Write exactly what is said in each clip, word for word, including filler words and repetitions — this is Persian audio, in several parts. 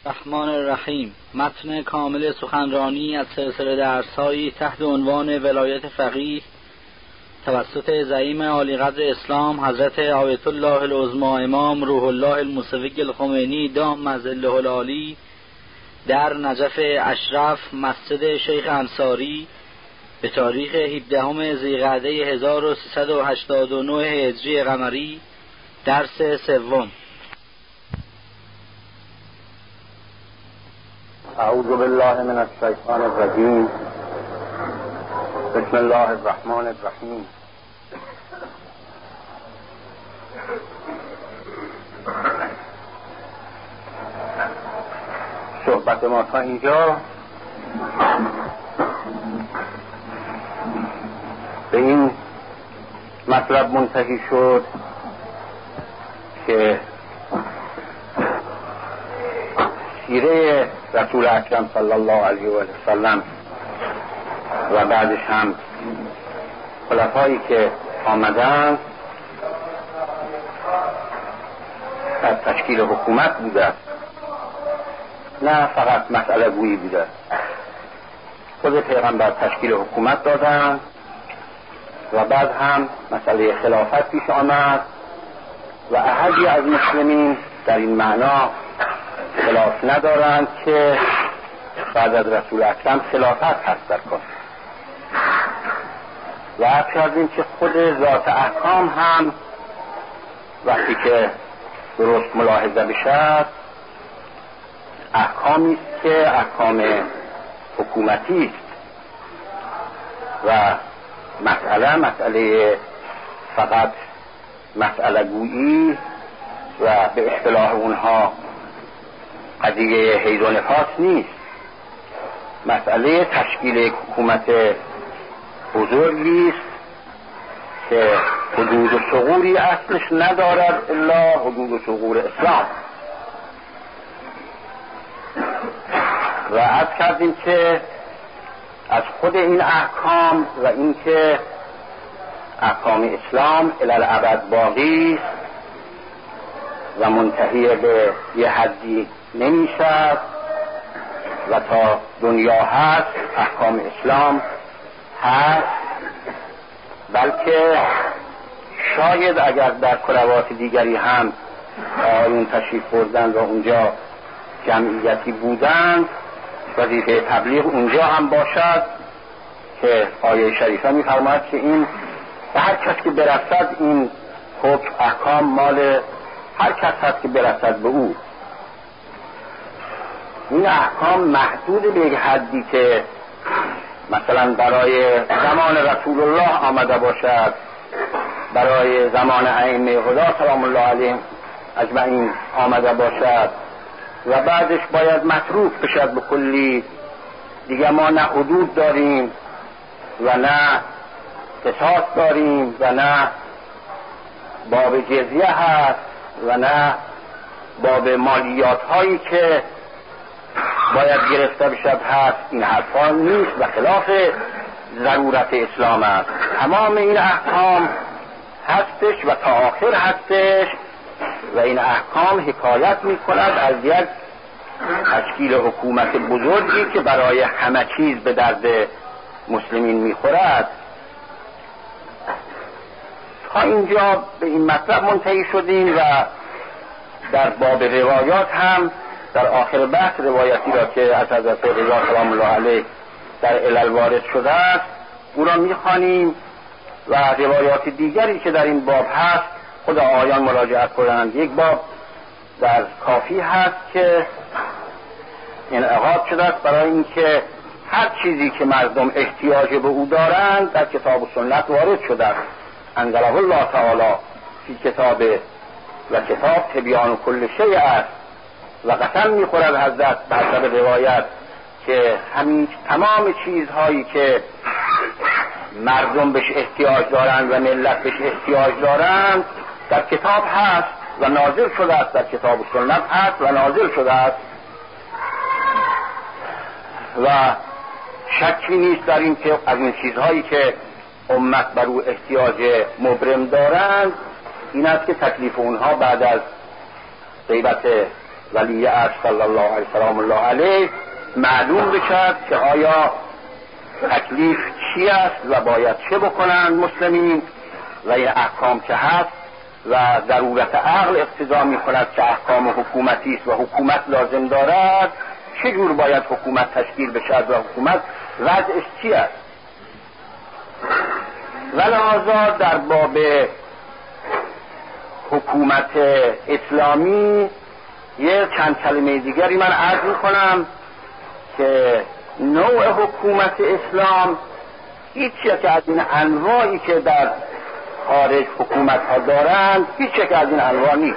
الرحمن الرحیم. متن کامل سخنرانی از سلسله درس‌هایی تحت عنوان ولایت فقیه توسط زعیم عالیقدر اسلام حضرت آیت الله العظمی امام روح الله الموسوی الخمینی دام ظله العالی در نجف اشرف مسجد شیخ انصاری به تاریخ هفدهم ذیقعده هزار و سیصد و هشتاد و نه هجری قمری، درس سوم. اعوذ بالله من الشیطان الرجیم. بسم الله الرحمن الرحیم. صحبت ما تا اینجا به این مطلب منتهی شد که سیره رسول اکرم صلی الله علیه و سلم و بعدش هم خلفایی که آمدن در تشکیل حکومت بوده، نه فقط مسئله گویی بوده. خود پیغمبر تشکیل حکومت دادن و بعد هم مسئله خلافت پیش آمد و احدی از مسلمین در این معنا خلاف ندارند که بعد از رسول اکرم خلافت هست در کار. و عرض کردیم که خود ذات احکام هم وقتی که درست ملاحظه بشد احکامی است که احکام حکومتی است و مسئله مسئله فقط مسئله گویی و به اصطلاح اونها قضیه حیض و نفاس نیست. مسئله تشکیل حکومت بزرگی است که حدود و ثغوری اصلش ندارد الا حدود و ثغور اسلام. و عرض کردیم که از خود این احکام و اینکه احکام اسلام الی الابد باقی است و منتهی به یه حدی نمیشد و تا دنیا هست احکام اسلام هست، بلکه شاید اگر در کروات دیگری هم آیون تشریف بردن و اونجا جمعیتی بودند وظیفه تبلیغ اونجا هم باشد که آیه شریفه می‌فرماید که این به هر کس که برسد این حکم احکام مال هر کس هست که برسد به او. این احکام محدود به یک حدی که مثلا برای زمان رسول الله آمده باشد، برای زمان ائمه هدی سلام الله علیهم اجمعین آمده باشد و بعدش باید متروک بشد به کلی. دیگه ما نه حدود داریم و نه قصاص داریم و نه باب جزیه هست و نه باب مالیات هایی که باید گرفته بشد هست. این حرفا نیست و خلاف ضرورت اسلام است. تمام این احکام هستش و تا آخر هستش و این احکام حکایت می کند از یک تشکیل حکومت بزرگی که برای همه چیز به درد مسلمین می خورد. تا اینجا به این مطلب منتهی شدیم و در باب روایات هم در آخر بحث روایتی را که از حضرت رضا سلام الله علیه در علل وارد شده است او را می‌خوانیم و روایات دیگری که در این باب هست خود آیان مراجعت کنند. یک باب در کافی هست که انعقاد شده است برای اینکه هر چیزی که مردم احتیاج به او دارند در کتاب و سنت وارد شده است. انزله الله تعالی فی کتاب و کتاب تبیان کل شیء است و قسم می‌خورد حضرت به حسب روایت که همین تمام چیزهایی که مردم بهش احتیاج دارند و ملت بهش احتیاج دارند در کتاب هست و نازل شده است، در کتاب و سنت هست و نازل شده است و شکی نیست در این که از این چیزهایی که امت بر او احتیاج مبرم دارند این است که تکلیف اونها بعد از غیبت ولی عصر صلی الله علیه سلام الله علیه معلوم بشد که آیا تکلیف چی است و باید چه بکنند مسلمین و این احکام که هست و ضرورت عقل اقتضا می کند که احکام حکومتی است و حکومت لازم دارد، چجور باید حکومت تشکیل بشد و حکومت وضعش چی است. و لحاظا در باب حکومت اسلامی یه چند کلمه دیگری من عرض می کنم که نوع حکومت اسلام هیچ یک از این انواعی که در خارج حکومت ها دارند هیچ یک از این انواع نیست.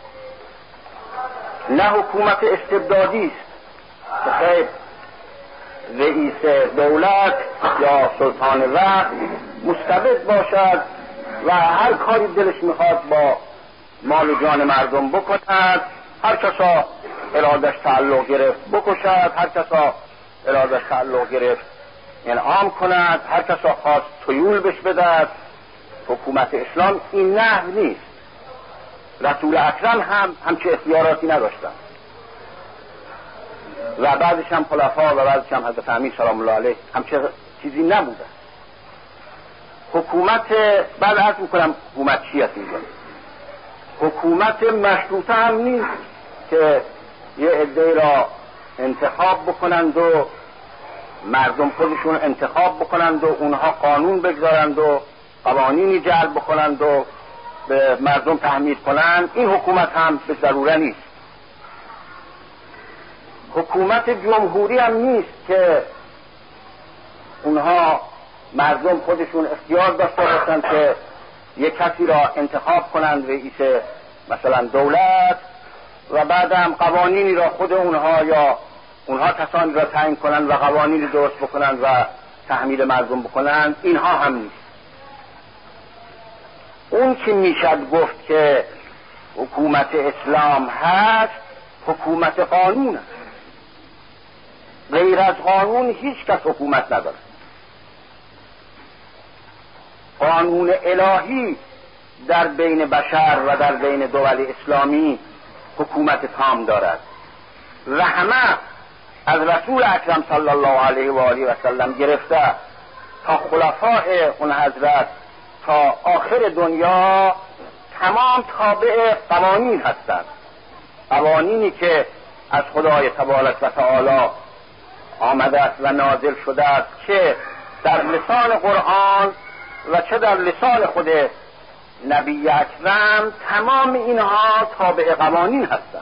نه حکومت استبدادی است که خیلی رئیس دولت یا سلطان وقت مستبد باشد و هر کاری دلش میخواد با مال و جان مردم بکند، هر کسا ارادش تعلق گرفت بکشد، هر کسا ارادش تعلق گرفت انعام کند، هر کسا خواست طیول بش بدهد. حکومت اسلام این نحو نیست. رسول اکرم هم همچه اختیاراتی نداشتن و بعدش هم خلفا و بعدش هم حضرت امیر سلام الله علیه همچه چیزی نبوده. حکومت بعد عرض میکنم حکومت چی است اینجا. حکومت مشروطه هم نیست که یه عده را انتخاب بکنند و مردم خودشون انتخاب بکنند و اونها قانون بگذارند و قوانینی جلب بکنند و به مردم تحمیل کنند. این حکومت هم به ضروره نیست. حکومت جمهوری هم نیست که اونها مردم خودشون اختیار داشته باشند که یک کسی را انتخاب کنند رئیس مثلا دولت و بعدم قوانینی را خود اونها یا اونها کسانی را تعیین کنند و قوانینی درست بکنند و تحمیل مردم بکنند. اینها هم نیست. اون که میشد گفت که حکومت اسلام هست حکومت قانون است. غیر از قانون هیچ کس حکومت نداره. قانون الهی در بین بشر و در بین دول اسلامی حکومت تام دارد و همه از رسول اکرم صلی الله علیه و آله و سلم گرفته تا خلفای اون حضرت تا آخر دنیا تمام تابع قوانین هستند. قوانینی که از خدای تبارک و تعالی آمده است و نازل شده است، چه در لسان قرآن و چه در لسان خود نبی اکرم، تمام اینها تابع قوانین هستند.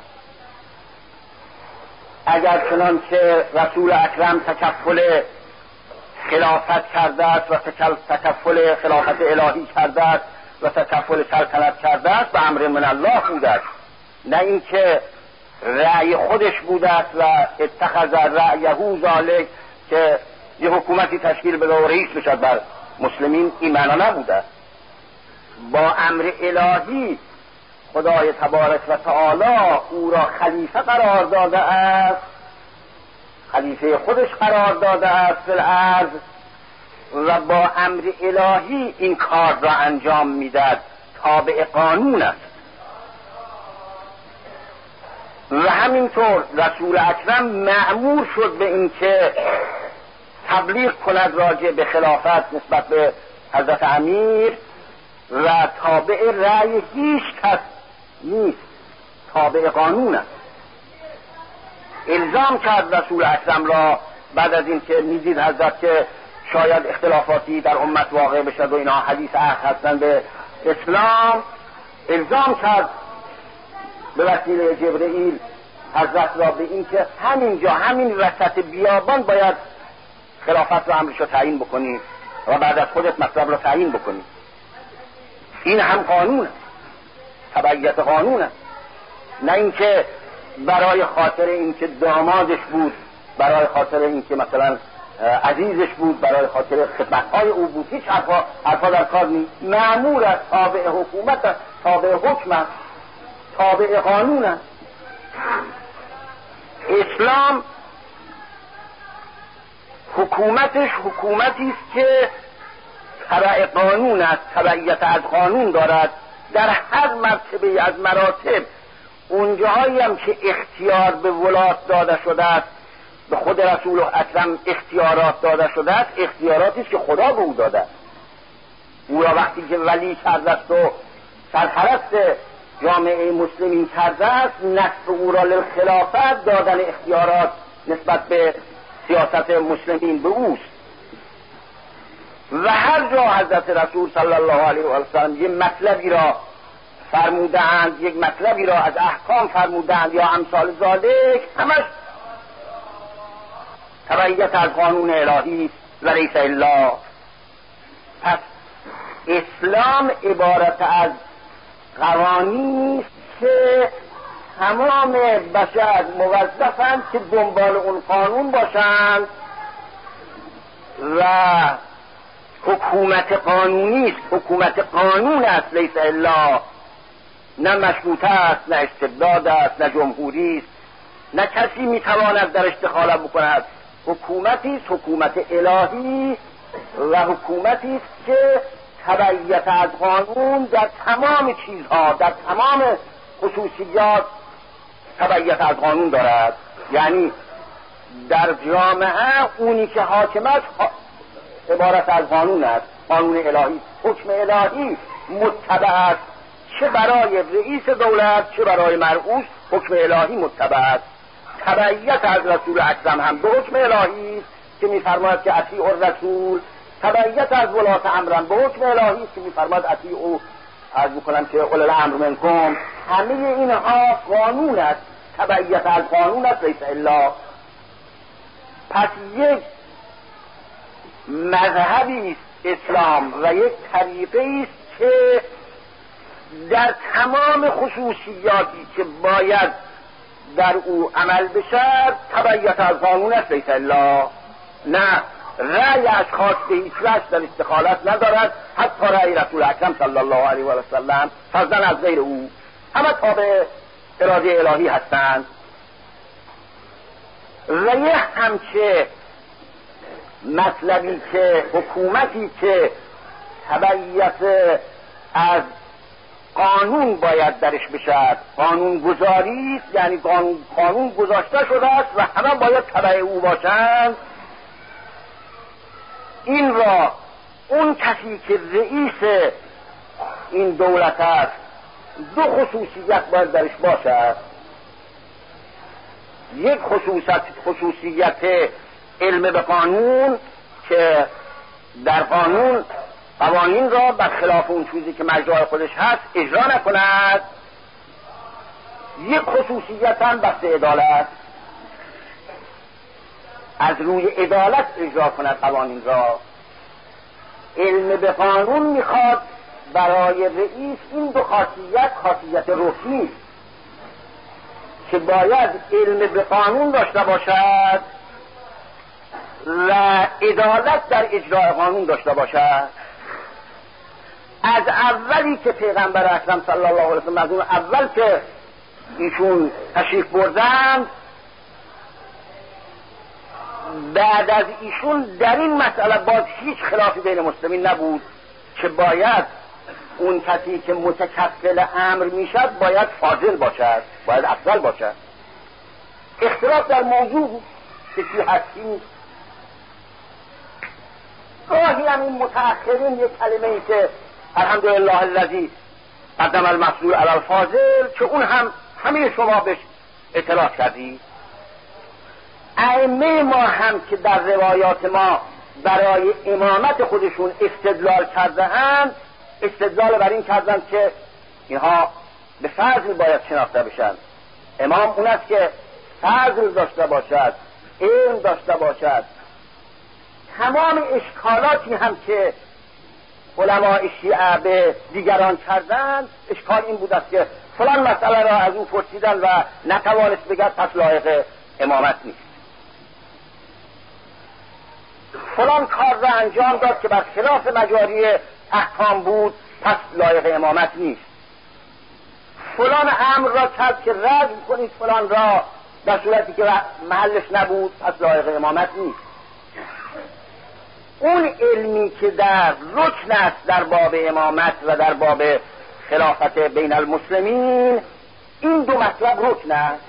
اگر چنان که رسول اکرم تکفل خلافت کرده است و تکفل خلافت الهی کرده است و تکفل سلطنت کرده است به امر من الله بوده است، نه اینکه رأی خودش بوده است و اتخذ رأیه ذالک که یه حکومتی تشکیل بده و رئیس بشد بر مسلمین. این معنا نبوده. با امر الهی خدای تبارک و تعالی او را خلیفه قرار داده است، خلیفه خودش قرار داده است فی الارض و با امر الهی این کار را انجام میدهد. تابع قانون است. و همینطور رسول اکرم مأمور شد به این که تبلیغ کند راجع به خلافت نسبت به حضرت امیر و تابع رأی هیچ کس نیست، تابع قانون است. الزام کرد رسول اکرم را بعد از این که میدید حضرت که شاید اختلافاتی در امت واقع بشد و اینا حدیث عهد هستند به اسلام، الزام کرد به وسیله جبرئیل حضرت را به این که همینجا همین وسط بیابان باید خلافت را امرش را تعیین بکنی و بعد از خودت مطلب را تعیین بکنی. این هم قانون است، تبعیت قانون است. نه اینکه برای خاطر اینکه دامادش بود، برای خاطر اینکه مثلا عزیزش بود، برای خاطر خدمت‌های او بود. هیچ حرفا حرفا در کار نیست. مأمور است، تابع حکومت است، تابع حکم است، تابع قانون است. اسلام حکومتش حکومتی است که تبع قانون است، تبعیت از قانون دارد. در هر مرتبه از مراتب اون اون جاهایی هم که اختیار به ولات داده شده است، به خود رسول اکرم اختیارات داده شده است، اختیاراتی است که خدا به او داده. او را وقتی که ولی کرده است و سرپرست جامعه مسلمین کرده است، نصب او را للخلافت دادن اختیارات نسبت به سیاست مسلمین به اوست. و هر جا حضرت رسول صلی الله علیه و سلم یک مطلبی را فرمودند، یک مطلبی را از احکام فرمودند یا امثال ذالک، همش تبعیت از قانون الهی و لیس الا. پس اسلام عبارت از قوانینی است که تمام بشر موظفند که دنبال اون قانون باشند و حکومت قانونی است، حکومت قانون است، لیس الا. نه مشروطه است، نه استبداد است، نه جمهوری است، نه کسی میتواند درش دخالت بکند. حکومتی است، حکومت الهی و حکومتی است که تبعیت از قانون در تمام چیزها، در تمام خصوصیات تبعیت از قانون دارد. یعنی در جامعه اونی که حاکم است عبارت از قانون است، قانون الهی، حکم الهی متبع است، چه برای رئیس دولت چه برای مرئوس حکم الهی متبع است. تبعیت از رسول اکرم هم به حکم الهی است که می‌فرماید که اطیعوا الرسول، تبعیت از ولات امرم به حکم الهی است که می‌فرماید اطیعوا، عرض می‌کنم که اولی الامر منکم. همه اینها قانون است، تبعیت از قانون است، لیس الا. پس یک مذهبی است اسلام و یک طریقه است که در تمام خصوصیاتی که باید در او عمل بشد تبعیت از قانون است، لیس الا. نه رأی اشخاص به هیچ وجه در استخالت ندارد، حتی رأی رسول اکرم صلی الله علیه و سلم فضلا از غیر او، همه تابع اراده الهی هستند. و یه همچه مطلبی که حکومتی که تبعیت از قانون باید درش بشد، قانون گذاری است، یعنی قانون, قانون گذاشته شده است و همه باید تبع او باشند. این را اون کسی که رئیس این دولت است دو خصوصیت باید درش باشد. یک خصوصیت خصوصیت علم به قانون که در قانون قوانین را برخلاف اون چیزی که مجرای خودش هست اجرا نکند. یک خصوصیت هم بحث عدالت، از روی عدالت اجرا کند قوانین را. علم به قانون میخواد برای رئیس این دو خاصیت، خاصیت رسمی که باید علم به قانون داشته باشد و عدالت در اجرای قانون داشته باشد. از اولی که پیغمبر اکرم صلی الله علیه و سلم، از اون اول که ایشون تشریف بردند، بعد از ایشون در این مسئله باز هیچ خلافی بین مسلمین نبود که باید اون کسی که متکفل امر میشد باید فاضل باشد، باید افضل باشد. اختلاف در موضوع که چی هستی. گاهی هم این متأخرین یک کلمه ای که الحمدلله الذی قدم المفضول علی الفاضل، که اون هم همه شما بهش اطلاع کردید. ائمه ما هم که در روایات ما برای امامت خودشون استدلال کرده‌اند، استدلال بر این کردند که اینها به فضل باید شناخته بشن. امام اون است که فضل داشته باشد، علم داشته باشد. تمام اشکالاتی هم که علماء شیعه به دیگران کردند، اشکال این بود است که فلان مسئله را از او پرسیدن و نتوانست بگه پس لایق امامت نیست. فلان کار را انجام داد که بر خلاف مجاری احکام بود، پس لایق امامت نیست. فلان امر را کرد که رد کنید فلان را در صورتی که محلش نبود، پس لایق امامت نیست. اون علمی که در رکن است در باب امامت و در باب خلافت بین المسلمین، این دو مطلب رکن است.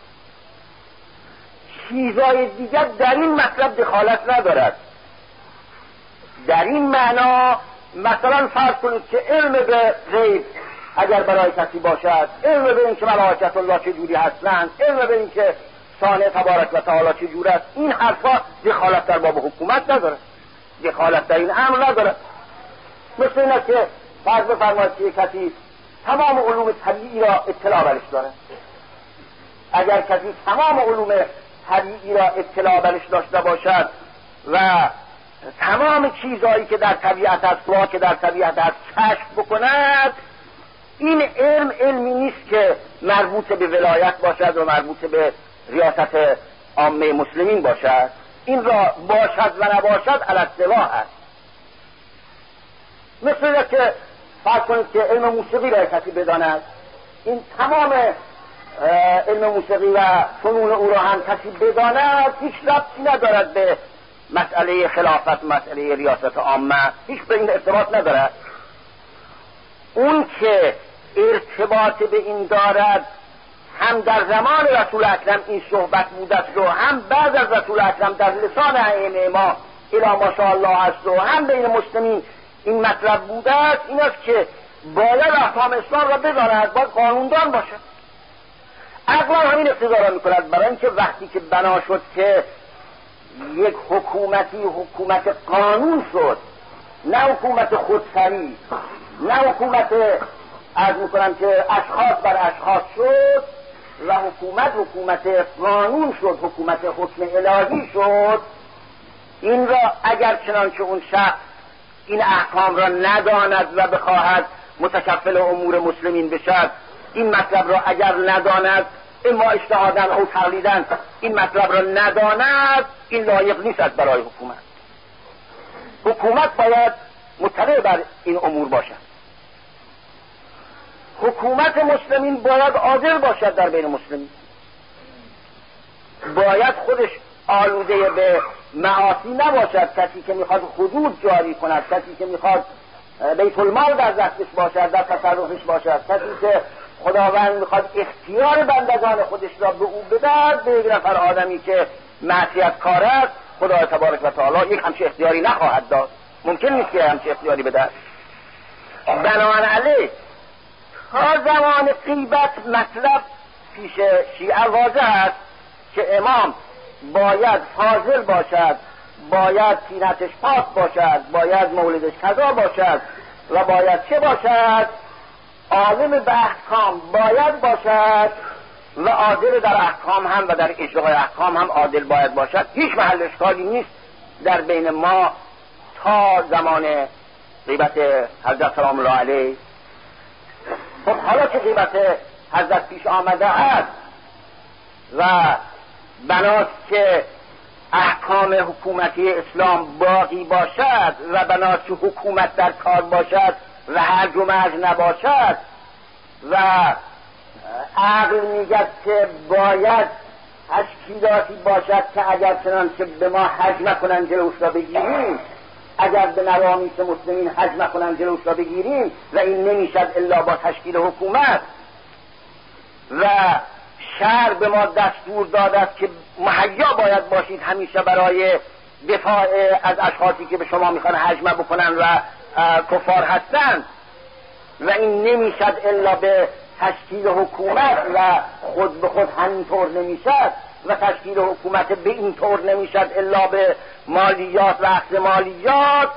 چیزای دیگر در این مطلب دخالت ندارد. در این معنا مثلا فرض کنید که علم به غیب اگر برای کسی باشد، علم به این که ملائکت الله چجوری هستند، علم به این که صانع تبارک و تعالی چجور است، این حرفا دخالت در باب حکومت نداره، دخالت در این امر نداره. مثل این است که فرض بفرمایید که کسی تمام علوم طبیعی را اطلاع برش داره. اگر کسی تمام علوم طبیعی را اطلاع برش داشته باشد و تمام چیزهایی که در طبیعت است و که در طبیعت است کشف بکند، این علم علمی نیست که مربوط به ولایت باشد و مربوط به ریاست عامه مسلمین باشد. این را باشد و نباشد علی السوا است. مثل که فرض کنید که علم موسیقی را کسی بداند، این تمام علم موسیقی و فنون او را هم کسی بداند، هیچ ربطی ندارد به مسئله خلافت، مسئله ریاست عامه، هیچ به این ارتباط ندارد. اون که ارتباط به این دارد، هم در زمان رسول اکرم این صحبت بوده است و هم بعد از رسول اکرم در لسان ائمه ما الی ماشاءالله است و هم بین مسلمین این مطلب بوده است، این است که باید احکام اسلام را بداند، باید قانوندان باشد. عقلا همین اقتضا را میکند، برای اینکه وقتی که بنا شد که یک حکومتی حکومت قانون شد، نه حکومت خودسری، نه حکومت عرض میکنم که اشخاص بر اشخاص شد و حکومت حکومت قانون شد، حکومت حکم الهی شد، این را اگر چنانچه اون شخص این احکام را نداند و بخواهد متکفل امور مسلمین بشد، این مطلب را اگر نداند، اما اجتهاداً او تقلیداً این مطلب را نداند، این لایق نیست برای حکومت. حکومت باید مطلع بر این امور باشد. حکومت مسلمین باید عادل باشد در بین مسلمین، باید خودش آلوده به معاصی نباشد. کسی که میخواد حدود جاری کند، کسی که میخواد بیت المال در دستش باشد، در تصرفش باشد، کسی که خداوند میخواد اختیار بندگان خودش را به او بدهد، به یک نفر آدمی که معصیت کار است، خدای تبارک و تعالی یک همچه اختیاری نخواهد داد. ممکن نیست که همچه اختیاری بدهد. بنابراین تا زمان غیبت مطلب پیش شیعه واضح است که امام باید فاضل باشد، باید سینتش پاک باشد، باید مولدش قضا باشد و باید چه باشد؟ عالم به احکام باید باشد و عادل در احکام هم و در اجرای احکام هم عادل باید باشد. هیچ محل اشکالی نیست در بین ما تا زمان غیبت حضرت سلام الله علیه. خب حالا که غیبت حضرت پیش آمده است و بناست که احکام حکومتی اسلام باقی باشد و بناست که حکومت در کار باشد و هرج و مرج نباشد و عقل میگد که باید تشکیلاتی باشد که اگر چنانچه به ما حج نکنن جلوش را بگیریم، اگر به نوامیس مسلمین حج نکنن جلوش را بگیریم و این نمیشد الا با تشکیل حکومت. و شرع به ما دستور داده است که مهیا باید باشید همیشه برای دفاع از اشخاصی که به شما میخوان هجمه بکنن و کفار هستند و این نمیشد الا به تشکیل حکومت و خود به خود همینطور نمیشد و تشکیل حکومت به این طور نمیشد الا به مالیات و اخذ مالیات.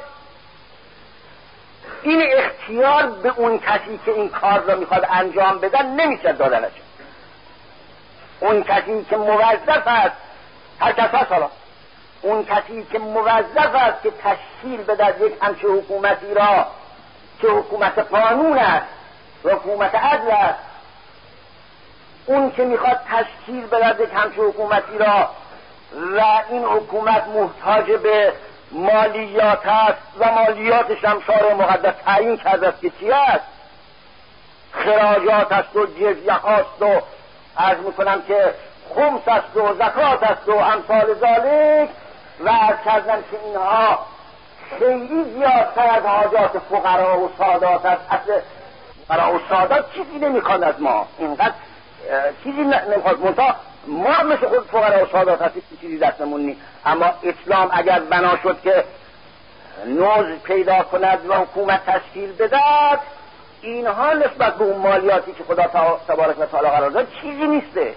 این اختیار به اون کسی که این کار را میخواد انجام بدن نمیشد دادنش. اون کسی که موظف است، هر کس هست حالا، اون کسی که موظف است که تشکیل بدهد یک همچه حکومتی را که حکومت قانون است، حکومت عدل است، اون که میخواد تشکیل بدهد یک همچه حکومتی را و این حکومت محتاج به مالیات است و مالیاتش هم شارع مقدس تعیین کرده است که چی است، خراجات است و جزیه هاست و عرض میکنم که خمس است و زکات است و امثال ذالک و عرض کردم که اینها خیلی زیادتر از حاجات فقرا و سادات است. اصل فقرا و سادات چیزی نمیخواد از ما، اینقدر چیزی نمیخواد. منتها ما مثل خود فقرا و سادات هستیم، چیزی دستمون نیست. اما اسلام اگر بنا شد که نوز پیدا کند و حکومت تشکیل بدهد، اینها نسبت به اون مالیاتی که خدا تبارک و تعالی قرار داد چیزی نیسته.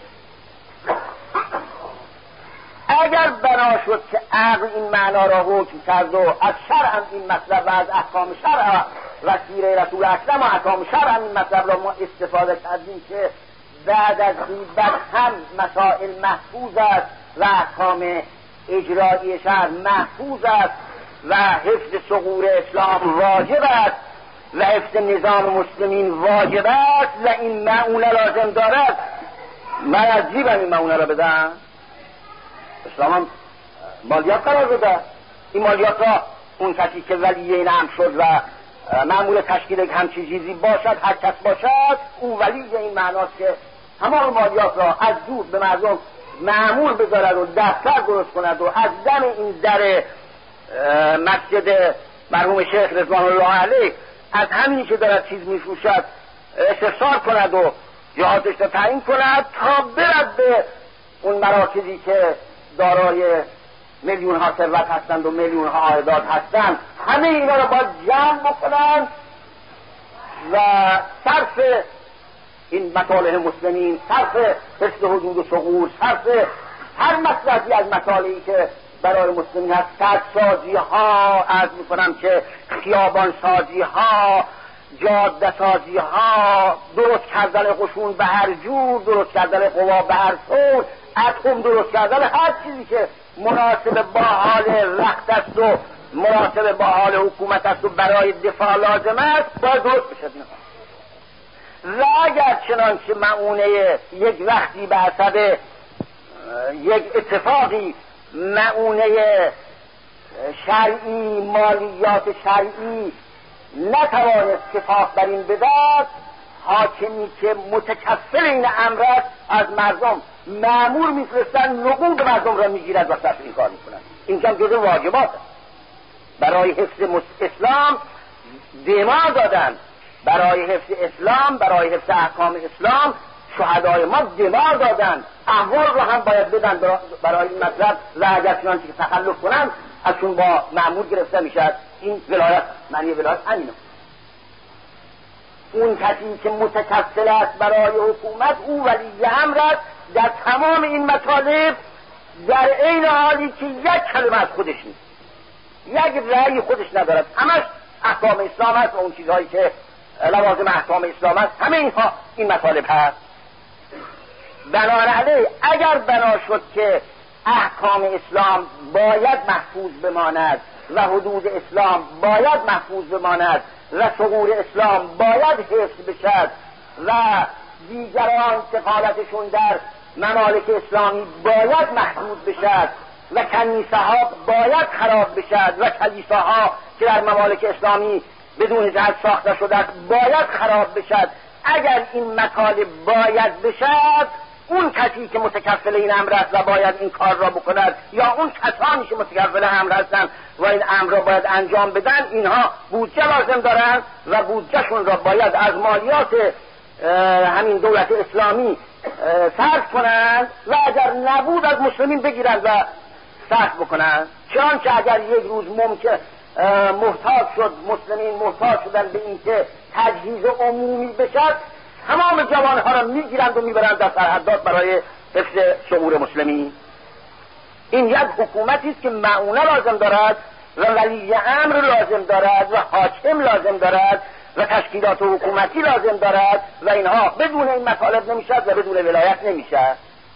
اگر بنا شد که عقل این معنا را حکم کرد و از شرع هم این مطلب و از احکام شرع و سیره رسول اکرم و احکام شرع هم این مطلب را ما استفاده کردیم که بعد از غیبت هم مسائل محفوظ است و احکام اجرایی شرع محفوظ است و حفظ ثغور اسلام واجب است و حفظ نظام مسلمین واجب است و این معونه لازم دارد، من از جیبم این معونه را بدم. اسلام هم مالیات قرار بده. این مالیات را اون کسی که ولی این امر شد و معمول تشکیل همچین چیزی باشد، هر کس باشد، اون ولی این معناست که تمام مالیات را از دور به مردم معمول بذارد و دفتر درست کند و از دم این در مسجد مرحوم شیخ رضوان الله علیه از همینی که دارد چیز میفروشد استفسار کند و جهاتش را تعیین کند تا برد به اون مراکزی که دارای میلیون ها ثروت هستند و میلیون ها عایدات هستند. همه اینا را باید جمع بکنند و صرف این مصالح مسلمین، صرف حفظ حدود و ثغور، صرف هر مصلحتی از مصالحی که برای مسلمین هست، سدسازی ها، عرض میکنم که خیابان سازی ها، جاده سازی ها، درست کردن قشون به هر جور، درست کردن قوا به هر طور، اتم درست کردن هر چیزی که مناسب با حال رخت است و مناسب با حال حکومت است و برای دفاع لازم است باید درست بشد. و اگر چنانچه معونه یک وقتی به حسب یک اتفاقی معونه شرعی، مالیات شرعی نتوانست کفاف بر این بدهد، حاکمی که متکفل این امر است از مردم مأمور میفرستن نقود مردم را میگیرد و صرف این کار میکنند. این کم جزء واجبات است. برای حفظ اسلام دماء دادن، برای حفظ اسلام، برای حفظ احکام اسلام شهدای ما دماء دادن، احوال رو هم باید بدن برای این مطلب و اگر چنانچه که تخلف کنن ازشون با مأمور گرفته میشد. این ولایت، معنی ولایت همینه. اون کسی که متکفل است برای حکومت او ولی امر است در تمام این مطالب، در عین حالی که یک کلمه از خودش نیست، یک رأی خودش ندارد، همش احکام اسلام است و اون چیزهایی که لوازم احکام اسلام است، همه اینها این مطالب هست. بنابراین اگر بنا شد که احکام اسلام باید محفوظ بماند و حدود اسلام باید محفوظ بماند و ثغور اسلام باید حفظ بشد و دیگران دخالتشون در ممالک اسلامی باید محدود بشد و کنیسه ها باید خراب بشد و کلیساها که در ممالک اسلامی بدون جهت ساخته شده باید خراب بشد، اگر این مطالب باید بشد، اون کسی که متکفل این امر است و باید این کار را بکند یا اون کسانی که متکفل امر هستند و این امر را باید انجام بدن، اینها بودجه لازم دارند و بودجهشون را باید از مالیات همین دولت اسلامی صرف کنند و اگر نبود از مسلمین بگیرند و صرف بکنند. چنانچه اگر یک روز ممکن محتاج شد، مسلمین محتاج شدن به اینکه تجهیز عمومی بشد، تمام جوانها را میگیرند و میبرند در سرحدات برای حفظ شعور مسلمین. این یک حکومتی است که معونه لازم دارد و ولی امر لازم دارد و حاکم لازم دارد و تشکیلات حکومتی لازم دارد و اینها بدون این مطالب نمیشد و بدون ولایت نمیشد.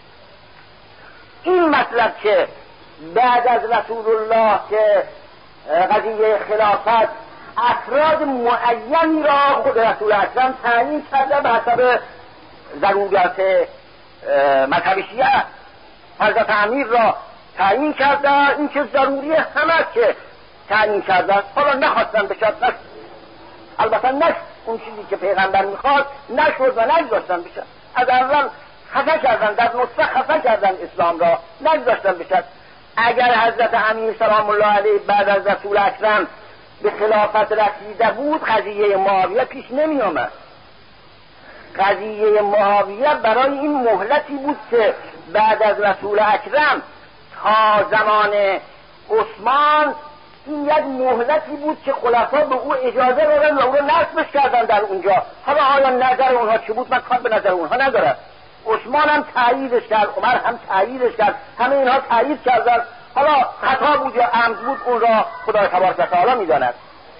این مطلب که بعد از رسول الله که قضیه خلافت افراد معینی را خود رسول اکرم تعیین کرده به حسب ضرورت مذهب شیعه، حضرت امیر را تعیین کرده، این که ضروری همه که تعیین کرده، حالا نخواستن بشد، البته نشد اون چیزی که پیغمبر میخواد نشد و نگذاشتن بشد. از اول خفه کردن، در نطفه خفه کردن اسلام را، نگذاشتن بشد. اگر حضرت امیر سلام الله علیه بعد از رسول اکرم به خلافت رسیده بود، قضیه معاویه پیش نمی آمد. قضیه معاویه برای این مهلتی بود که بعد از رسول اکرم تا زمان عثمان این یک مهلتی بود که خلفا به او اجازه دادن و او رو نصبش کردن در اونجا. حالا آیا نظر اونها چی بود؟ من کار به نظر اونها ندارم. عثمان هم تاییدش کرد، عمر هم تاییدش کرد، همه اینها تایید کردن. حالا خطا بود یا عمد بود اون را خدای تبارک و تعالی میداند.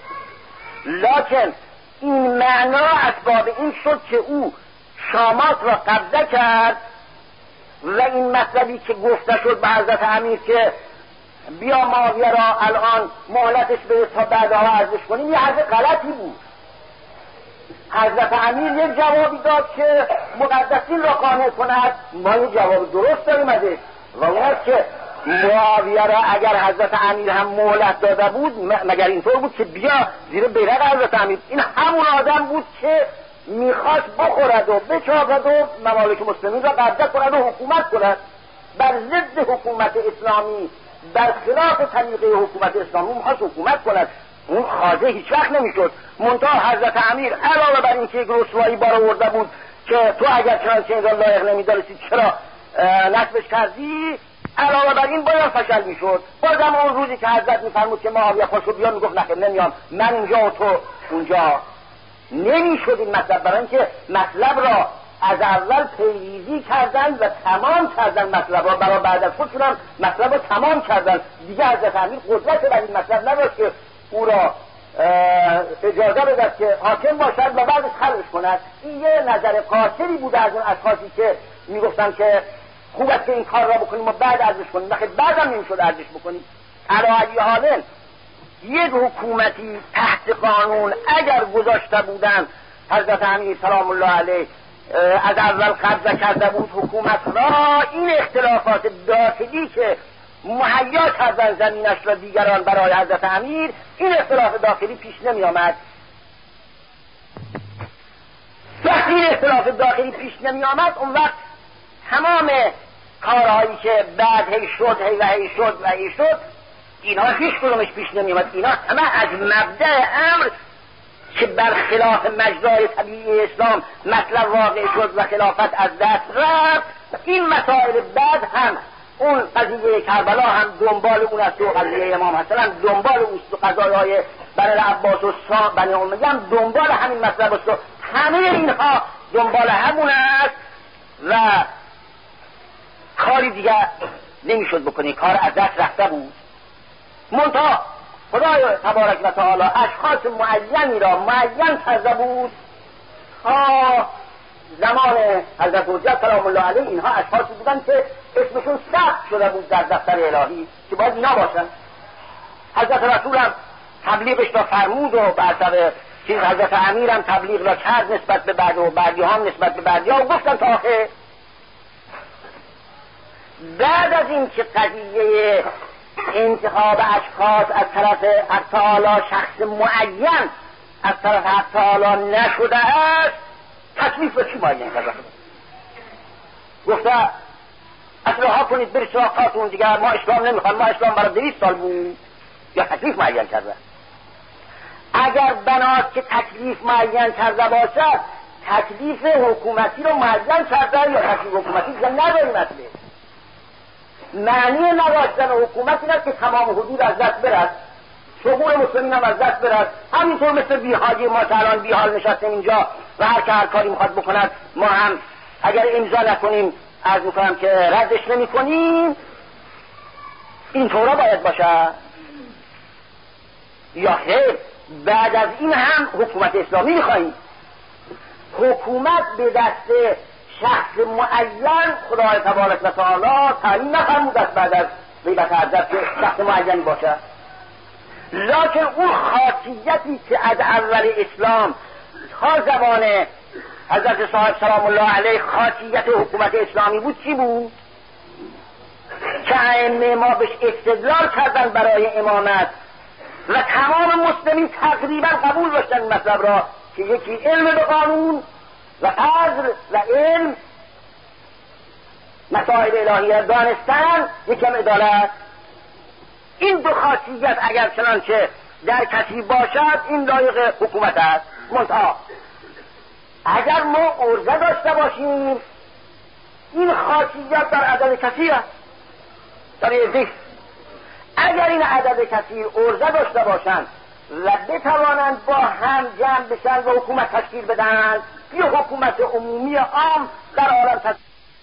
لکن این معنا اسباب این شد که او شامات را قبضه کرد و این مطلبی که گفته شد به حضرت امیر که بیا معاویه را الان مهلتش به تا بعدها عرضش کنیم، یه حرف غلطی بود. حضرت امیر یه جوابی داد که مقدسین را قانع کند، ما یه جواب درست داریم ازش و اون است که معاویه را اگر حضرت امیر هم مهلت داده بود مگر اینطور بود که بیا زیر بیرق حضرت امیر. این همون آدم بود که میخواست بخورد و بچاپد و ممالک مسلمین را قبضه کند و حکومت کند بر ضد حکومت اسلامی، در خلاف طریقه حکومت اسلامی میخواست حکومت کند. اون خواجه هیچ وقت نمیشد. منتها حضرت امیر علاوه بر این که یک رسوایی بار آورده بود که تو اگر چنانچه این را لایق نمیدارسید چرا نصبش کردی، علاوه بر این باید فشل میشد. بازم اون روزی که حضرت میفرمود که معاویه پاشو بیا، میگفت نخیر نمیام، من اینجا و تو اونجا. نمیشد این مطلب، برای اینکه مطلب را از اول پیریزی کردن و تمام کردن مطلب را، برای بعد از خودشون هم مطلب را تمام کردن. دیگه حضرت امیر قدرت بر این مطلب نداشت که او را اجازه بدهد که حاکم باشد و بعدش خلقش کند. این یه نظر قاصری بوده از اون اشخاصی که میگفتن که خوب است که این کار را بکنیم و بعد ارزش کنیم، نخیر بعدم نمیشد ارزش بکنیم. علی ای حال یک حکومتی تحت قانون اگر گذاشته بودن حضرت امیر سلام الله علیه از اول قبضه کرده بود حکومت را، این اختلافات داخلی که مهیا کردن زمینش را دیگران برای حضرت امیر، این اختلاف داخلی پیش نمی آمد. وقتی این اختلاف داخلی پیش نمی آمد اون وقت تمام کارهایی که بعد هی شد هی و هی شد و هی شد اینها هیچ کدومش پیش نمی آمد. اینا همه از مبدأ امر که برخلاف مجرای طبیعی اسلام مطلب واقع شد و خلافت از دست رفت. این مسائل بعد هم اون قضیه کربلا هم دنبال اون است و قضیه امام حسن هم دنبال اون است و قضایای بنی العباس و سا بنی امیه هم دنبال همین مطلب است و همه اینها دنبال همون است و کاری دیگه نمیشد بکنی، کار از دست رفته بود. منتها خدای تبارک و تعالی اشخاص معینی را معین کرده بود تا زمان حضرت حجت سلام الله علیه. اینها اشخاصی بودن که اسمشون ثبت شده بود در دفتر الهی که باید اینا باشن. حضرت رسول هم تبلیغش را فرمود و بر چیز حضرت امیر هم تبلیغ را کرد نسبت به بعد و بعدی ها نسبت به بعدی ها و گفتن تا آخر. بعد از این که قضیه انتخاب اشخاص از طرف حق تعالی شخص معین از طرف حق تعالی نشده است، تکلیف به چی معین کرده؟ گفته اصلاحا کنید برید سراغ کارتون دیگر، ما اسلام نمیخوان، ما اسلام برای دویست سال بود. یا تکلیف معین کرده؟ اگر بناست که تکلیف معین کرده باشد، تکلیف حکومتی رو معین کرده یا تکلیف حکومتی دیگر نداریم اصلا. معنی نداشتن حکومت این است که تمام حدود از دست برد، شغول مسلمین هم از دست برد. همینطور مثل بیحاجی ما که الان بیحال نشستیم اینجا و هر که هر کاری میخواد بکند ما هم اگر امضا نکنیم عرض میکنم که ردش نمی کنیم. این طورا باید باشه یا خیر؟ بعد از این هم حکومت اسلامی میخواییم. حکومت به دست شخص معین خدای تبارک و تعالی تعیین نفرموده است بعد از غیبت حضرت که شخص معینی باشه. لکن اون خاصیتی که از اول اسلام تا زمان حضرت صاحب سلام الله علیه خاصیت حکومت اسلامی بود چی بود؟ که ائمه ما بهش استدلال کردن برای امامت و تمام مسلمین تقریبا قبول داشتن این مطلب را که یکی علم به قانون و قدر و علم مسائل الهی دانستن، یکم عدالت. این دو خاصیت اگر چنانچه در کسی باشد این لایق حکومت است. منتها اگر ما عرضه داشته باشیم این خاصیت در عدد کثیر است، در عده. اگر این عدد کثیر عرضه داشته باشند و بتوانند با هم جمع بشن و حکومت تشکیل بدن، یه حکومت عمومی عام در عالم تشکیل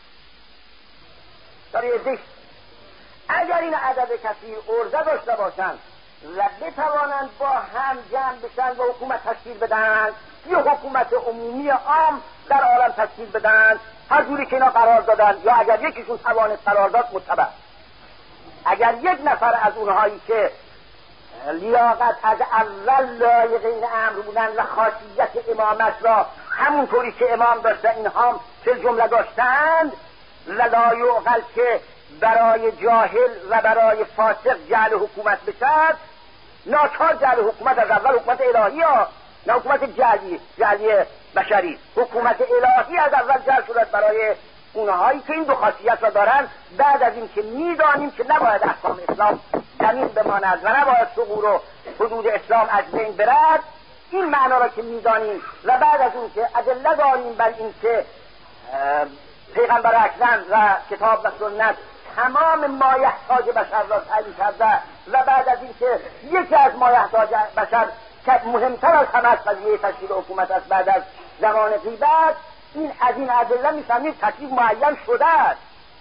در عده. اگر این عدد کثیر عرضه داشته باشند و بتوانند با هم جمع بشن و حکومت تشکیل بدن، یه حکومت عمومی عام در عالم تشکیل بدن، هر جوری که اینا قرار دادن، یا اگر یکیشون توانست قرار داد متبع. اگر یک نفر از اونهایی که لیاقت از اول لایق این امر بودن و خاصیت امامت را همونطوری که امام داشته اینها فی جمله داشتند و لا یعقل که برای جاهل و برای فاسق جعل حکومت بشد، ناچار جعل حکومت از اول حکومت الهی ها، نه حکومت جعلی جعلی بشری، حکومت الهی از اول جعل شده برای اونهایی که این دو خاصیت را دارن. بعد از این که میدانیم که نباید احکام اسلام زمین بماند و نباید ثغور و حدود اسلام از بین برد، این معنا را که میدانیم و بعد از اون که ادله داریم بر این که پیغمبر اکرم و کتاب و سنت تمام مایحتاج بشر را تعیین کرده و بعد از این که یکی از مایحتاج بشر که مهمتر از همه از قضیه تشکیل حکومت است بعد از زمان غیبت، این از این ادله میفهمیم تکلیف معین شده است.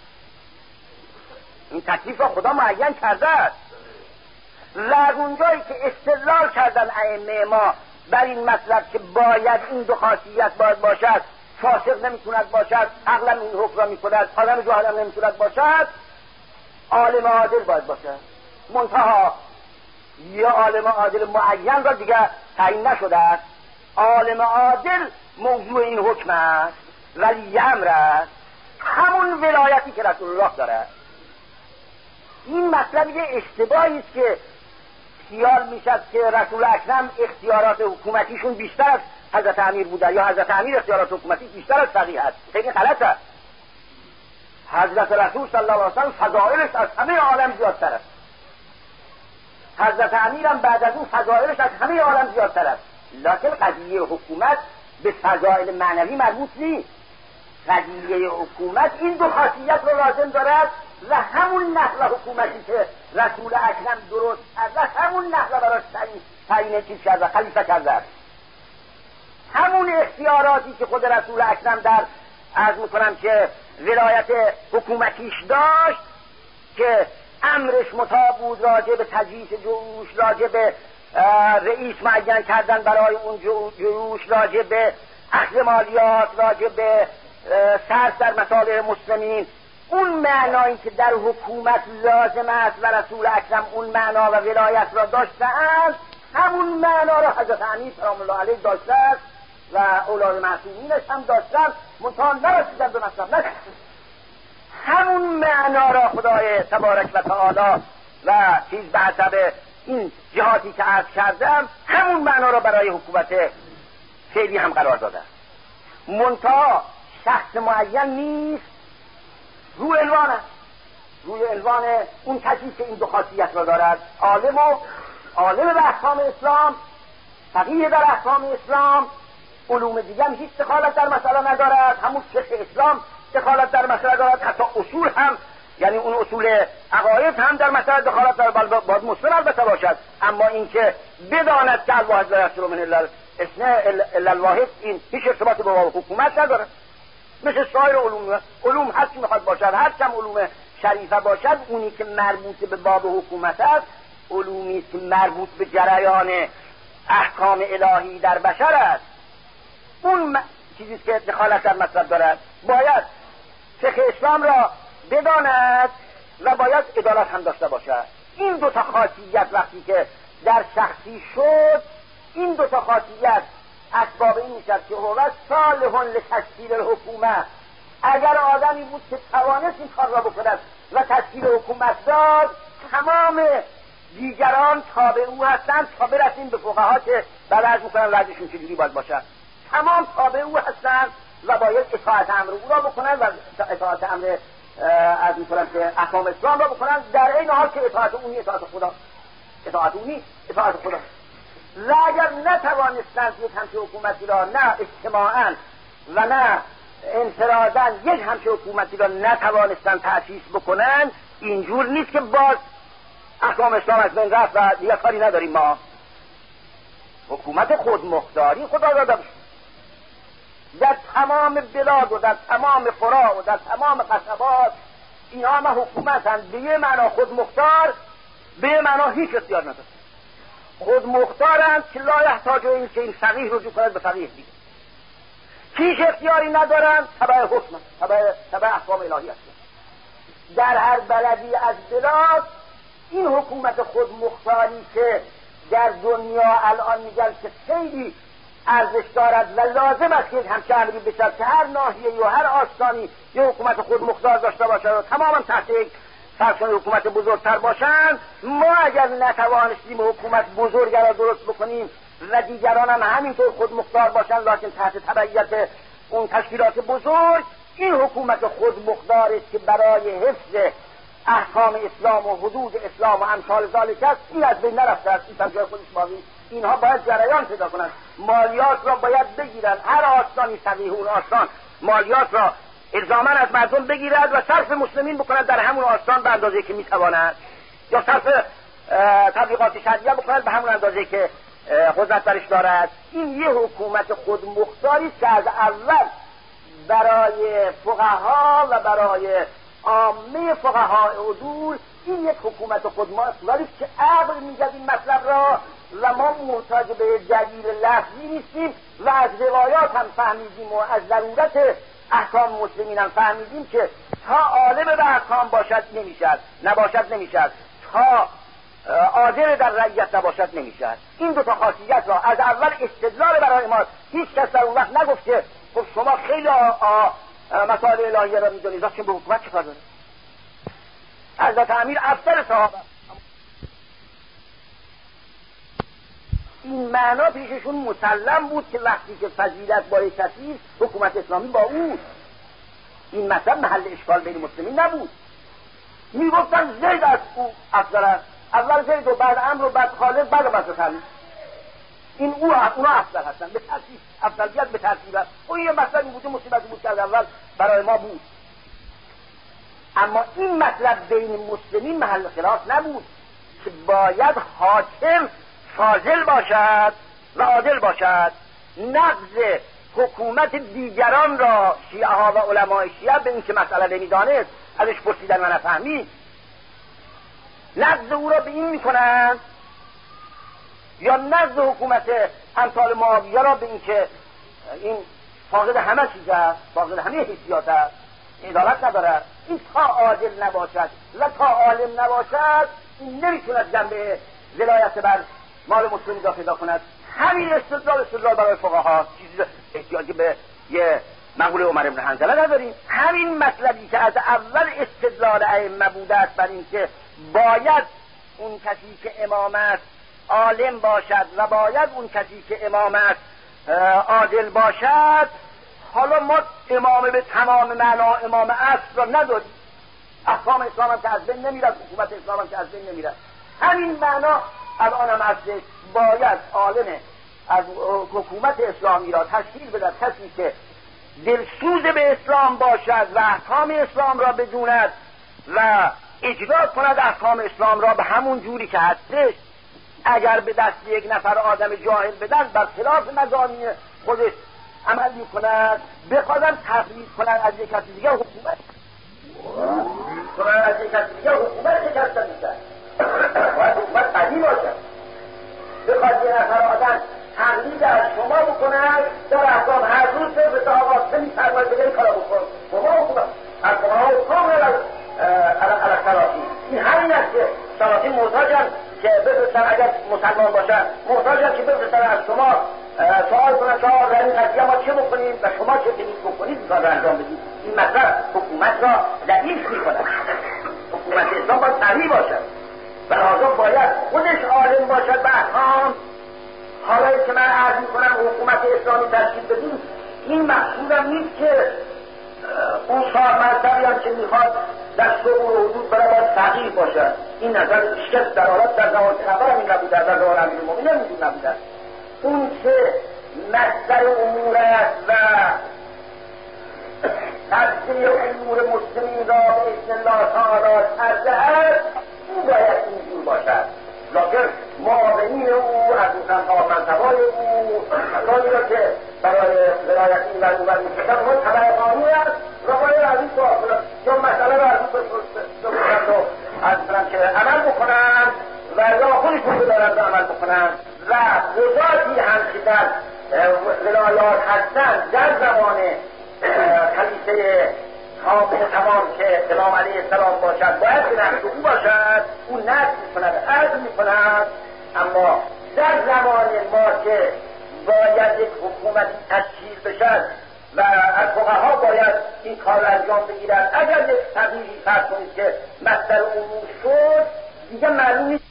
این تکلیف را خدا معین کرده است و از اونجایی که استدلال کردن ائمه ما بر این مطلب که باید این دو خاصیت باید باشد، فاسق نمیتوند باشد، عقلا این حکم را میکند، آدم جاهل هم نمیتوند باشد، عالم عادل باید باشد. منتها یا عالم عادل معین را دیگر تعیین نشده است. عالم عادل موضوع این حکم است، ولی امر است، همون ولایتی که رسول الله دارد. این مطلب یه اشتباهی است که خیال میشد که رسول اکرم اختیارات حکومتیشون بیشتر از حضرت امیر بوده یا حضرت امیر اختیارات حکومتی بیشتر از فقیه است. خیلی غلط است. حضرت رسول صلی الله علیه و سلم فضائلش از همه عالم زیادتر است. حضرت امیر هم بعد از اون فضائلش از همه عالم زیادتر است. لکن قضیه حکومت به فضائل معنوی مربوط نیست. قضیه حکومت این دو خاصیت رو لازم دارد و همون نحو حکومتی که رسول اکرم درست کرده، همون نحو براش تعیین چیز کرده، خلیفه کرده است. همون اختیاراتی که خود رسول اکرم در عرض میکنم که ولایت حکومتیش داشت که امرش مطاع بود راجع به تجهیز جیوش، راجع به رئیس معین کردن برای اون جیوش، راجع به اخذ مالیات، راجع به صرف در مصالح مسلمین، اون معنایی که در حکومت لازم است و رسول اکرم اون معنا و ولایت را داشته‌اند، همون معنا را حضرت امیر سلام الله علیه داشته است و اولاد معصومینش هم داشتن، منتها نرسیدن به مطلب. نه، همون معنا را خدای تبارک و تعالی و چیز به حسب این جهاتی که عرض کردم همون معنا را برای حکومت فعلی هم قرار داده. منتها شخص معین نیست، روی عنوان است، روی عنوان اون کسی که این دو خاصیت را دارد، عالم و عالم به احکام اسلام، فقیه در احکام اسلام، علوم دیگه هم هیچ دخالت در مسئله ندارد، همون فقه اسلام دخالت در مسئله دارد، حتی اصول هم، یعنی اون اصول عقاید هم در مسئله دخالت دارد، باید مسلم البته باشد، اما اینکه بداند که الواحد لا یخلو من الا الا الواحد، این هیچ ارتباطی با حکومت نداره. مثل سایر علوم، علوم هر چی میخواد باشد، هر چم علوم شریفه باشد، اونی که مربوط به باب حکومت است علومی که مربوط به جریان احکام الهی در بشر است، اون چیزی که دخالت در مطلب دارد باید فقه اسلام را بداند و باید عدالت هم داشته باشد. این دو تا خاصیت وقتی که در شخصی شد، این دو تا خاصیت اسباب این میشد که هو صالح لتشکیل الحکومه. اگر آدمی بود که توانست این کار را بکند و تشکیل حکومت داد، تمام دیگران تابع او هستند تا برسیم به فقها که بعد از میکنن وضعشون چجوری باید باشد. تمام تابع او هستند و باید اطاعت امر او را بکنن و اطاعت امر از میکنن که احکام اسلام را بکنن، در این حال که اطاعت اونی اطاعت خدا، اطاعت اونی اطاعت خدا. و اگر نتوانستند یک همچه حکومتی را نه اجتماعاً و نه انفراداً یک همچه حکومتی را نتوانستن تأسیس بکنن، اینجور نیست که باز احکام اسلام از بین رفت و دیگه کاری نداریم. ما حکومت خودمختاری خدا داده در تمام بلاد و در تمام فراع و در تمام قصبات، اینها همه حکومت هم به یه معنا خودمختار، به یه معنا هیچ اختیار نداره. خودمختارند که لا یحتاج این که این فقیه رجوع کند به فقیه دیگه، هیچ اختیاری ندارند، تبع حکم، تبع تبع احکام الهی است. در هر بلدی از بلاد این حکومت خودمختاری که در دنیا الان میگن که خیلی ارزش دارد و لازم است که همچه امری بشد که هر ناحیه و هر آستانی یه حکومت خودمختار داشته باشد و تماما تحت یک فرسان حکومت بزرگتر باشند، ما اگر نتوانستیم حکومت بزرگ را درست بکنیم و دیگران هم همینطور خودمختار باشند لکن تحت تبعیت اون تشکیلات بزرگ، این حکومت خودمختار است که برای حفظ احکام اسلام و حدود اسلام و امثال ذالک است. این از بین نرفته است، این جای خودش باقی. اینها باید جریان پیدا کنند، مالیات را باید بگیرند، هر آستانی صحیح اون آستان مالیات را الزاما از مردم بگیرد و صرف مسلمین بکند در همون آستان به اندازه که میتواند، یا صرف تبلیغات شرعیه بکند به همون اندازه که قدرت برش دارد. این یه حکومت خودمختاری است که از اول برای فقها و برای عامه فقهای عدول این یک حکومت خودمختاری است که عقل میگه این مطلب را و ما محتاج به دلیل لفظی نیستیم و از روایات هم فهمیدیم و از ضرورت احکام مسلمین هم فهمیدیم که تا عالم به احکام باشد نمیشد، نباشد نمیشد، تا عادل در رعیت نباشد نمیشد. این دو تا خاصیت را از اول استدلال برای ما. هیچ کس در اون وقت نگفت که خب شما خیلی مسائل الهیه را میدونید، راست که به حکومت چیکار داره؟ حضرت امیر افضل صحابه این معنا پیششون مسلم بود که وقتی که فضیلت با کسی حکومت اسلامی با او، این مطلب محل اشکال بین مسلمین نبود. میگفتن زید از او افضل است، اول زید و بعد عمرو و بعد خالد بعد بس خالد، این او اونا افضل هستن به ترتیب، افضلیت به ترتیب است. اون یه مطلبی بود، مصیبتی بود که از اول برای ما بود، اما این مطلب بین مسلمین محل خلاف نبود که باید حاکم فاضل باشد و عادل باشد. نقض حکومت دیگران را شیعه ها و علمای شیعه به این که مسئله نمیدانست ازش پرسیدن و نفهمید، نقض او را به این میکنند، یا نقض حکومت امثال معاویه را به این که این فاقد همه چیز است، فاقد همه حیثیات است، عدالت ندارد. این تا عادل نباشد و تا عالم نباشد این نمیتوند جنبه ولایت بر مال مسلمی را پیدا کند. همین استدلال استدلال برای فقها، چیزی احتیاجی به یه مقوله عمر بن حنظله نداریم. همین مطلبی که از اول استدلال ائمه بوده است بر این که باید اون کسی که امام است عالم باشد و باید اون کسی که امام است عادل باشد. حالا ما امام به تمام معنا امام است را نداریم، احکام اسلام هم که از بین نمیرد، حکومت اسلام هم که از بین نمیرد. همین معنا الان هم است، باید عالم از حکومت اسلامی را تشکیل بدهد کسی که دلسوز به اسلام باشد و احکام اسلام را بدوند و اجرا کند احکام اسلام را به همون جوری که هستش. اگر به دست یک نفر آدم جاهل بدن بر خلاف مزامین خودش عمل میکند، بخوادن تفریض کنن از یک کسی دیگه حکومت کنن از یک کسی دیگه حکومت شکسته میشن، باید حکومت قوی باشد. بخواد یک نفر آدم تقلید از شما بکنن در احکام هر روز به آقا چه میفرماید بگه این کارا بکن، شما حکومت از شما حکام علی سلاطین. این همین است که سلاطین محتاجن که بفرستن، اگر مسلمان باشن محتاجن که بفرستن از شما سوال کنن که آقا در این قضیه ما چه بکنیم و شما چه کنید بکنید این کار را انجام بدید. این مطلب حکومت را ضعیف می‌کند. حکومت اسلام باید قوی باشد و لازم باید خودش عالم باشد به احکام. حالا که من عرض می‌کنم حکومت اسلامی تشکیل بدیم، این مقصودم نیست که اون چهار مذهبی هم که میخواد در شغل و حدود برای باید فقیر باشد. این نظر شکست در حالت در زمان پیغمبر هم این نبوده، در زمان امیرالمومنین هم این نبوده. اون که مصدر امور است و قصه امور مسلمین را به اذن الله تعالی کرده است، او باید اینجور باشد. لکن معاونین او، از این سمت منصبای او، کسانی را که برای ولایت این و اون و میکشن اون طبعقانی است و باید از این سوال کنند یا مسئله را از این بپرسند و از کنند که عمل بکنند و یا خودشون بدارند و عمل بکنند و قضاتی هم که در ولایات هستند در زمان خلیفه کامل تمام که امام علیه السلام باشد باید به نقش او باشد، او نقش میکند، عزم میکند. اما در زمان ما که باید یک حکومتی تشکیل بشد و از فقها باید این کار انجام بگیرد، اگر یک تغییری فرض کنید که مصدر امور شد، دیگه معلوم نیست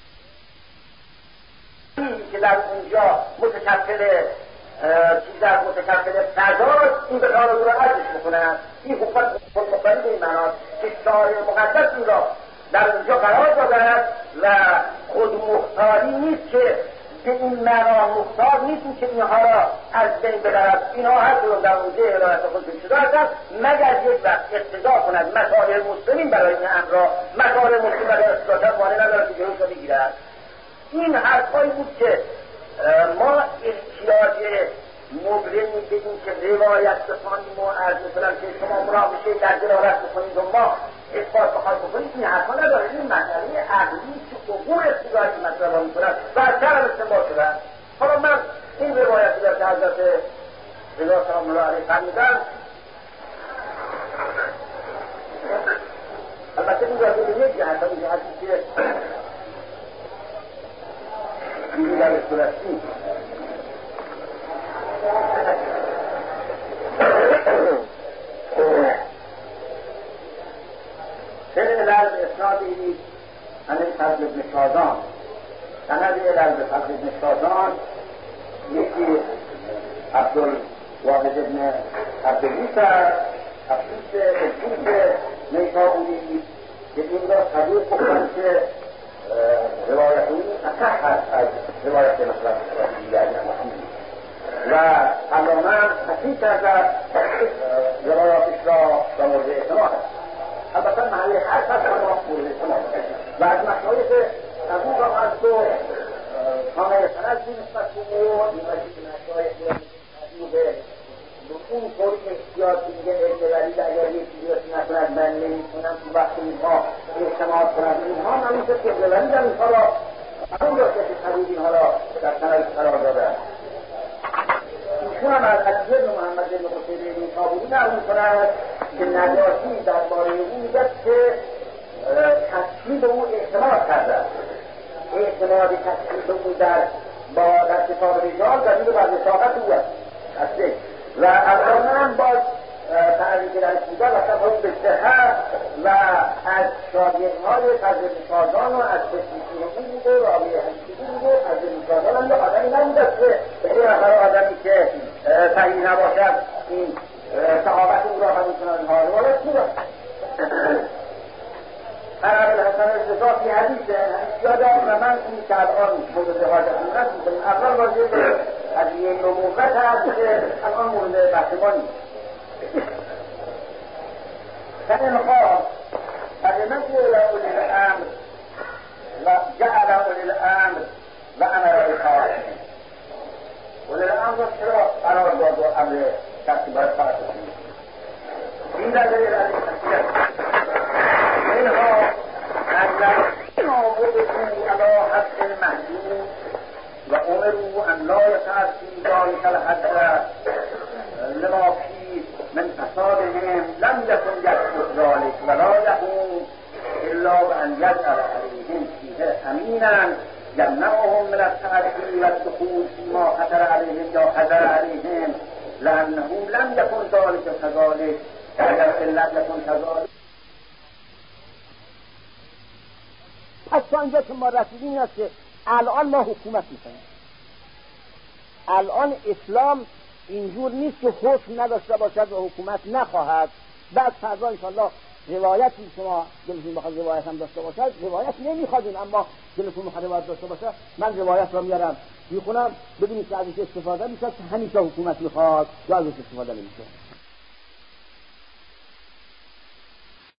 که در اونجا متشکل چیز از متشکل فضاست، این به کار او را عزش بکنند. این حکومت مقبلی به این معناست که شارع مقدس این را در اونجا قرار دادند و خود مختاری نیست که به این معنا مختار نیست که اینها را از بین ببرد. اینها هر کدام در اونجا ولایت خودشون شده هستند، مگر یک وقت اقتضا کند مصالح مسلمین برای این امر را، مصالح مسلمین برای اصلاحات مانع ندارد که جلوش را بگیرد. این حرفایی بود که ما احتیاج مبرمی بدیم که روایت بخوانیم و از مثلا که شما مناقشه در دلالت بکنید و ما اثبات بخواهید بکنید، این حرفا نداره. این مسئله عقلی که عبور اقتضای این مسئله را میکند و از سر هم استنباط شده. حالا من این روایتی را که حضرت رضا سلام الله علیه فرمودن، البته این را به یک جهت این جهتی که این در اصولتی سر الال به اسنادی عن فضل ابن شازان، سند الال به فضل ابن شازان یکی عبدالواحد ابن عبدالعیس افسوس افسوس نیسابوری که این را تبیر بکنند که روایت او اصح هست از روایت مثلا دیگر محمودی و علامه تصحیح کرده روایاتش را به مورد اعتماد هست. البته محل حرف هست اما مورد اعتماد و از مشایخ ابو را هست و کامل سند بی نسبت به او دیماشی که مشایخ به اون طوری احتیاط که میگه اعتباریل اگر یک چیزی رو نکند من نمیتونم تو وقتی اینها اعتماد کنند اینها نمیشه که اعتباریل هم اینها را همون را که تبید اینها را در سند قرار دادن. ایشون هم از علی بن محمد بن حسین بن صابونی نقل کند که نجاشی درباره او میگه که تصویب او اعتماد کرده، اعتماد تصویب او در با در کتاب رجال دلیل بر وثاقت او است و علامه هم باز تعریف در بوده و تفاوت به صحت و از شاگردهای فضل بن شازان و از تشریفی او بوده و راوی حدیثی بوده. فضل بن شازان هم یه آدمی نبوده که به این نفر آدمی که صحیح نباشد این صحابت او را قبول کنند اینها روایت بوده. عرب الحسن الرضا فی حدیث یادم و من این که الان مورد حاجت نرس میکنیم اول واضح به قضیه نبوت هست که الان مورد بحث ما نیست. فإنقال فلمن أولي الأمر وجعل أولي الأمر وأمر بالخارج أولي الأمر چرا قرار داد و امر ترتیبات فرض کنید؟ این در دلیل از این اینها اگر نابودشون علی حد المحدود و امروا ان لا يتعدوا ذلك الحد لما فيه من فسادهم لم يكن يسقط ذلك ولا يكون الا بان يجعل عليهم فيه امينا يمنعهم من التعدي والدخول فيما خطر عليهم یا خطر عليهم لانه لم يكن ذلك كذلك اگر لم يكن كذلك. پس تا اینجا که ما رسیدیم این است که الان ما حکومت میکنیم. الان اسلام اینجور نیست که حکم نداشته باشد و حکومت نخواهد. بعد فردا انشاءالله روایتی شما دلتون بخواد روایت هم داشته باشد، روایت نمیخوادیم اما دلتون بخواد روایت داشته باشد، من روایت را میارم میخونم ببینید که ازش استفاده میشه که همیشه حکومت میخواد یا ازش استفاده نمیشه.